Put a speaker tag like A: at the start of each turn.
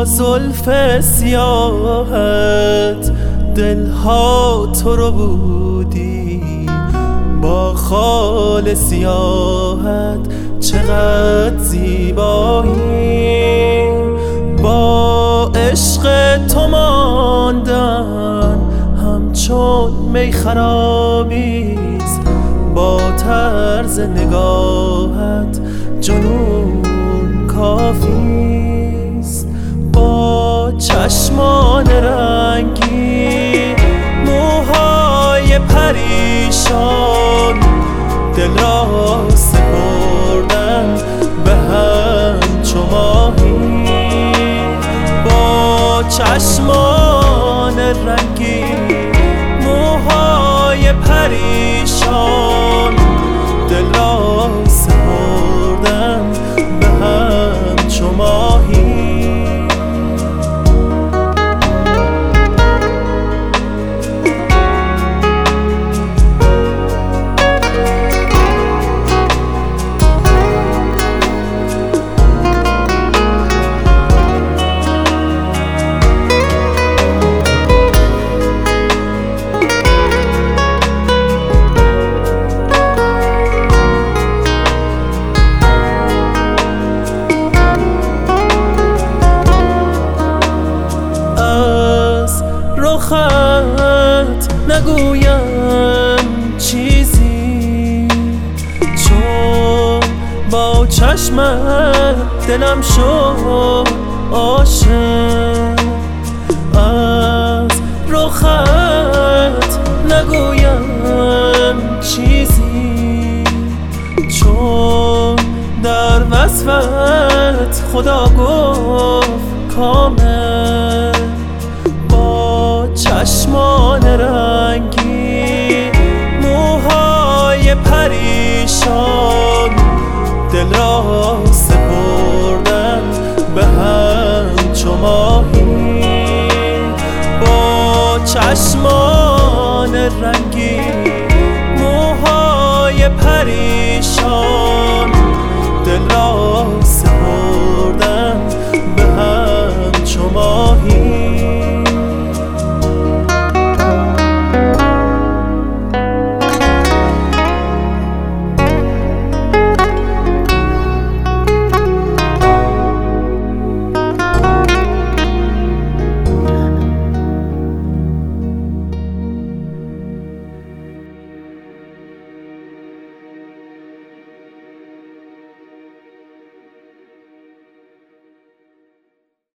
A: با زلف سیاهت دلها تو رو بودی، با خال سیاهت چقدر زیبایی. با عشق تو ماندن همچون می خرابیست، با طرز نگاهت جنون کافیست. با چشمان رنگی موهای پریشان دل را سپردن به همچو ماهی. با چشمان رنگی موهای پریشان دل را سپردن به همچو ماهی. رخت نگویم چیزی، چون با چشمت دلم شد عاشق. از رخت نگویم چیزی، چون در وصفت خدا گفت کامل. چشمان رنگی موهای پریشان دل را سپردن به همچو ماهی. با چشمان رنگی موهای پریشان